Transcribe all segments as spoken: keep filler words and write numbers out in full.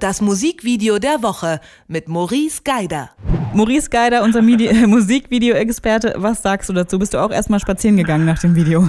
Das Musikvideo der Woche mit Maurice Geider. Maurice Geider, unser Medi- äh, Musikvideo-Experte. Was sagst du dazu? Bist du auch erstmal spazieren gegangen nach dem Video?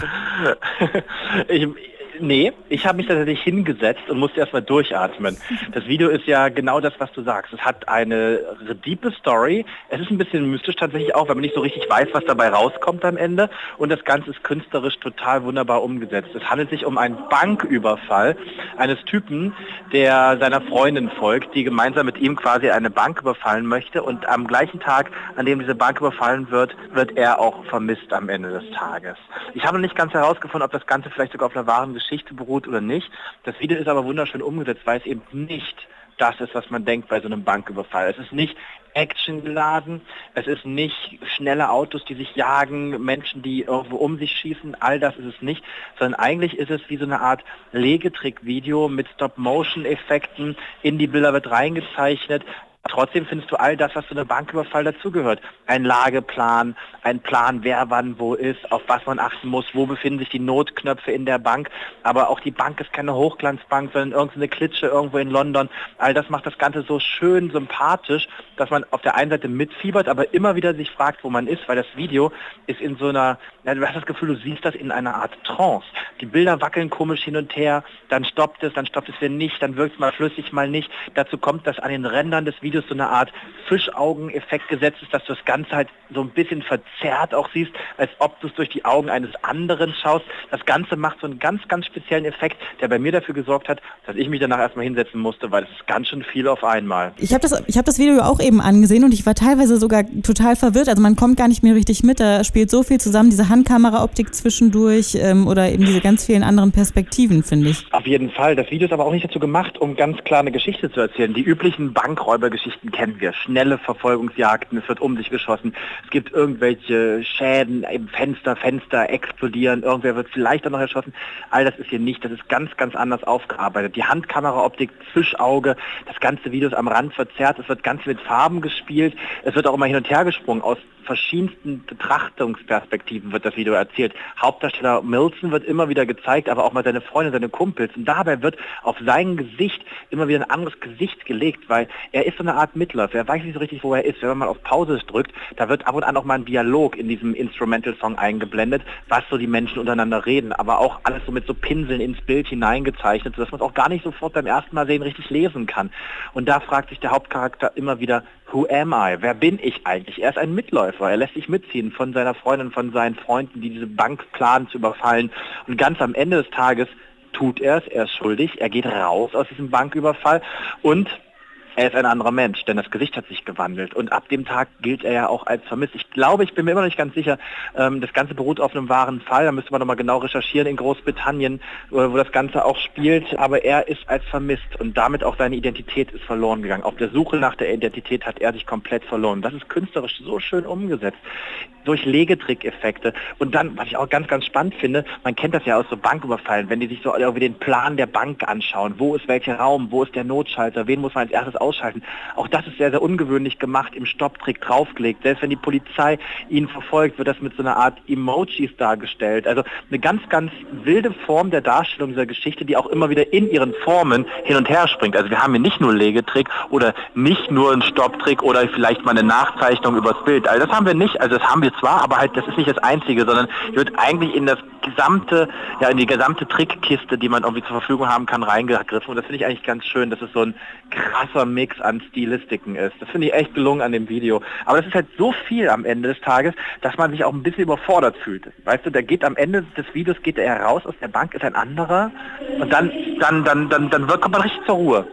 ich, nee, ich habe mich tatsächlich hingesetzt und musste erstmal durchatmen. Das Video ist ja genau das, was du sagst. Es hat eine diepe Story. Es ist ein bisschen mystisch tatsächlich auch, weil man nicht so richtig weiß, was dabei rauskommt am Ende. Und das Ganze ist künstlerisch total wunderbar umgesetzt. Es handelt sich um einen Banküberfall eines Typen, der seiner Freundin folgt, die gemeinsam mit ihm quasi eine Bank überfallen möchte. Und am gleichen Tag, an dem diese Bank überfallen wird, wird er auch vermisst am Ende des Tages. Ich habe noch nicht ganz herausgefunden, ob das Ganze vielleicht sogar auf einer wahren Geschichte beruht oder nicht. Das Video ist aber wunderschön umgesetzt, weil es eben nicht das ist, was man denkt bei so einem Banküberfall. Es ist nicht actiongeladen, es ist nicht schnelle Autos, die sich jagen, Menschen, die irgendwo um sich schießen, all das ist es nicht, sondern eigentlich ist es wie so eine Art Legetrick-Video mit Stop-Motion-Effekten, in die Bilder wird reingezeichnet. Trotzdem findest du all das, was zu einem Banküberfall dazugehört. Ein Lageplan, ein Plan, wer wann wo ist, auf was man achten muss, wo befinden sich die Notknöpfe in der Bank. Aber auch die Bank ist keine Hochglanzbank, sondern irgendeine Klitsche irgendwo in London. All das macht das Ganze so schön sympathisch, dass man auf der einen Seite mitfiebert, aber immer wieder sich fragt, wo man ist, weil das Video ist in so einer, ja, du hast das Gefühl, du siehst das in einer Art Trance. Die Bilder wackeln komisch hin und her, dann stoppt es, dann stoppt es wieder nicht, dann wirkt es mal flüssig, mal nicht. Dazu kommt, dass an den Rändern des Videos so eine Art Fischaugen-Effekt gesetzt ist, dass du das Ganze halt so ein bisschen verzerrt auch siehst, als ob du es durch die Augen eines anderen schaust. Das Ganze macht so einen ganz, ganz speziellen Effekt, der bei mir dafür gesorgt hat, dass ich mich danach erstmal hinsetzen musste, weil es ist ganz schön viel auf einmal. Ich habe das, ich hab das Video auch eben angesehen und ich war teilweise sogar total verwirrt. Also man kommt gar nicht mehr richtig mit, da spielt so viel zusammen, diese Handkamera-Optik zwischendurch ähm, oder eben diese ganz vielen anderen Perspektiven, finde ich. Auf jeden Fall. Das Video ist aber auch nicht dazu gemacht, um ganz klar eine Geschichte zu erzählen. Die üblichen Bankräubergeschichten kennen wir. Schnelle Verfolgungsjagden, es wird um sich geschossen, es gibt irgendwelche Schäden im Fenster, Fenster explodieren, irgendwer wird vielleicht auch noch erschossen. All das ist hier nicht, das ist ganz, ganz anders aufgearbeitet. Die Handkameraoptik, Fischauge, das ganze Video ist am Rand verzerrt, es wird ganz mit Farben gespielt, es wird auch immer hin und her gesprungen. Aus verschiedensten Betrachtungsperspektiven wird das Video erzählt. Hauptdarsteller Milson wird immer wieder gezeigt, aber auch mal seine Freunde, seine Kumpels. Und dabei wird auf sein Gesicht immer wieder ein anderes Gesicht gelegt, weil er ist so eine Art Mitläufer. Er weiß nicht so richtig, wo er ist. Wenn man mal auf Pause drückt, da wird ab und an auch mal ein Dialog in diesem Instrumental-Song eingeblendet, was so die Menschen untereinander reden, aber auch alles so mit so Pinseln ins Bild hineingezeichnet, sodass man es auch gar nicht sofort beim ersten Mal sehen richtig lesen kann. Und da fragt sich der Hauptcharakter immer wieder, who am I? Wer bin ich eigentlich? Er ist ein Mitläufer. Er lässt sich mitziehen von seiner Freundin, von seinen Freunden, die diese Bank planen zu überfallen. Und ganz am Ende des Tages tut er es. Er ist schuldig. Er geht raus aus diesem Banküberfall und er ist ein anderer Mensch, denn das Gesicht hat sich gewandelt und ab dem Tag gilt er ja auch als vermisst. Ich glaube, ich bin mir immer noch nicht ganz sicher, ähm, das Ganze beruht auf einem wahren Fall, da müsste man nochmal genau recherchieren in Großbritannien, wo, wo das Ganze auch spielt, aber er ist als vermisst und damit auch seine Identität ist verloren gegangen. Auf der Suche nach der Identität hat er sich komplett verloren. Das ist künstlerisch so schön umgesetzt, durch Legetrick-Effekte und dann, was ich auch ganz, ganz spannend finde, man kennt das ja aus so Banküberfallen, wenn die sich so irgendwie den Plan der Bank anschauen, wo ist welcher Raum, wo ist der Notschalter, wen muss man als erstes ausschalten. Auch das ist sehr, sehr ungewöhnlich gemacht, im Stopptrick draufgelegt. Selbst wenn die Polizei ihn verfolgt, wird das mit so einer Art Emojis dargestellt. Also eine ganz, ganz wilde Form der Darstellung dieser Geschichte, die auch immer wieder in ihren Formen hin und her springt. Also wir haben hier nicht nur Legetrick oder nicht nur einen Stopptrick oder vielleicht mal eine Nachzeichnung übers Bild. Also das haben wir nicht. Also das haben wir zwar, aber halt das ist nicht das Einzige, sondern wird eigentlich in das gesamte, ja in die gesamte Trickkiste, die man irgendwie zur Verfügung haben kann, reingegriffen. Und das finde ich eigentlich ganz schön, dass es so ein krasser Mix an Stilistiken ist. Das finde ich echt gelungen an dem Video. Aber das ist halt so viel am Ende des Tages, dass man sich auch ein bisschen überfordert fühlt. Weißt du, der geht am Ende des Videos, geht er raus aus der Bank, ist ein anderer und dann, dann, dann, dann, dann kommt man richtig zur Ruhe.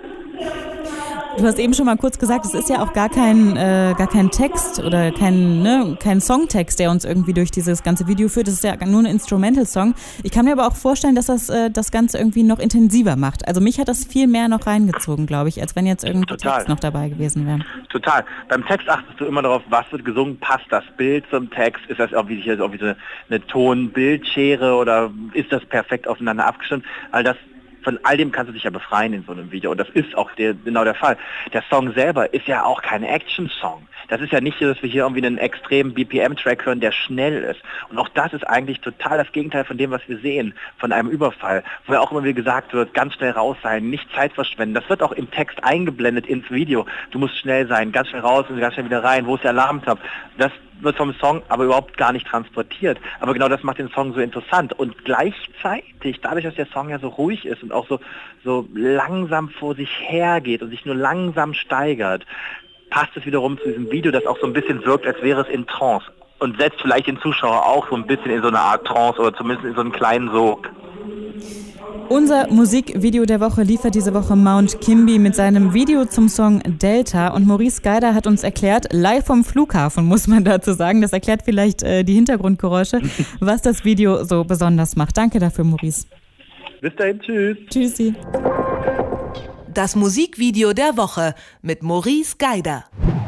Du hast eben schon mal kurz gesagt, es ist ja auch gar kein, äh, gar kein Text oder kein, ne, kein Songtext, der uns irgendwie durch dieses ganze Video führt. Das ist ja nur ein Instrumental-Song. Ich kann mir aber auch vorstellen, dass das äh, das Ganze irgendwie noch intensiver macht. Also mich hat das viel mehr noch reingezogen, glaube ich, als wenn jetzt irgendwie Text noch dabei gewesen wäre. Total. Beim Text achtest du immer darauf, was wird gesungen, passt das Bild zum Text, ist das irgendwie, hier irgendwie so eine Ton-Bildschere oder ist das perfekt aufeinander abgestimmt? All das von all dem kannst du dich ja befreien in so einem Video und das ist auch der, genau der Fall. Der Song selber ist ja auch kein Action-Song. Das ist ja nicht so, dass wir hier irgendwie einen extremen B P M-Track hören, der schnell ist. Und auch das ist eigentlich total das Gegenteil von dem, was wir sehen, von einem Überfall, wo ja auch immer wieder gesagt wird, ganz schnell raus sein, nicht Zeit verschwenden. Das wird auch im Text eingeblendet ins Video. Du musst schnell sein, ganz schnell raus und ganz schnell wieder rein. Wo ist der Alarmtab? Das wird vom Song aber überhaupt gar nicht transportiert. Aber genau das macht den Song so interessant. Und gleichzeitig, dadurch, dass der Song ja so ruhig ist und auch so, so langsam vor sich hergeht und sich nur langsam steigert, passt es wiederum zu diesem Video, das auch so ein bisschen wirkt, als wäre es in Trance. Und setzt vielleicht den Zuschauer auch so ein bisschen in so eine Art Trance oder zumindest in so einen kleinen Sog. Unser Musikvideo der Woche liefert diese Woche Mount Kimby mit seinem Video zum Song Delta. Und Maurice Geider hat uns erklärt, live vom Flughafen muss man dazu sagen, das erklärt vielleicht äh, die Hintergrundgeräusche, was das Video so besonders macht. Danke dafür, Maurice. Bis dahin, tschüss. Tschüssi. Das Musikvideo der Woche mit Maurice Geider.